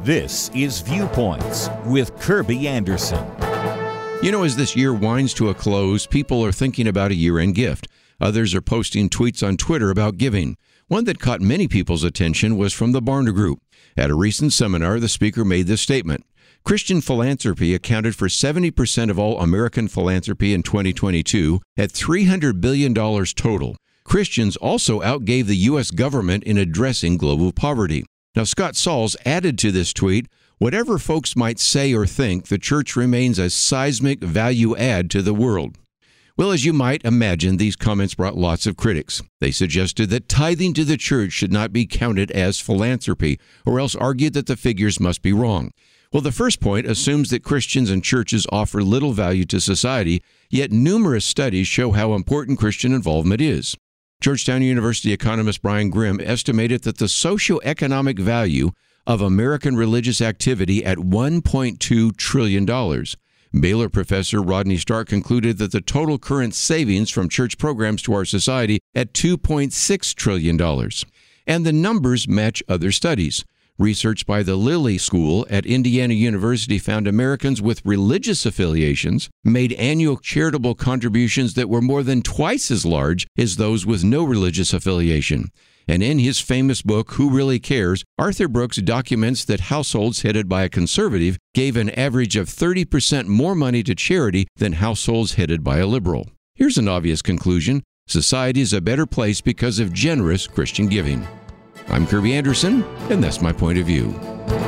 This is Viewpoints with Kirby Anderson. You know, as this year winds to a close, people are thinking about a year-end gift. Others are posting tweets on Twitter about giving. One that caught many people's attention was from the Barna Group. At a recent seminar, the speaker made this statement. Christian philanthropy accounted for 70% of all American philanthropy in 2022 at $300 billion total. Christians also outgave the U.S. government in addressing global poverty. Now, Scott Sauls added to this tweet, whatever folks might say or think, the church remains a seismic value add to the world. Well, as you might imagine, these comments brought lots of critics. They suggested that tithing to the church should not be counted as philanthropy, or else argued that the figures must be wrong. Well, the first point assumes that Christians and churches offer little value to society, yet numerous studies show how important Christian involvement is. Georgetown University economist Brian Grimm estimated that the socioeconomic value of American religious activity at $1.2 trillion. Baylor professor Rodney Stark concluded that the total current savings from church programs to our society at $2.6 trillion. And the numbers match other studies. Research by the Lilly School at Indiana University found Americans with religious affiliations made annual charitable contributions that were more than twice as large as those with no religious affiliation. And in his famous book, Who Really Cares?, Arthur Brooks documents that households headed by a conservative gave an average of 30% more money to charity than households headed by a liberal. Here's an obvious conclusion. Society is a better place because of generous Christian giving. I'm Kirby Anderson, and that's my point of view.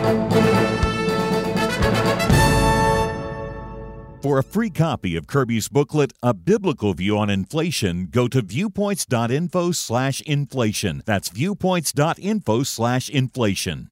For a free copy of Kirby's booklet, A Biblical View on Inflation, go to viewpoints.info/inflation. That's viewpoints.info/inflation.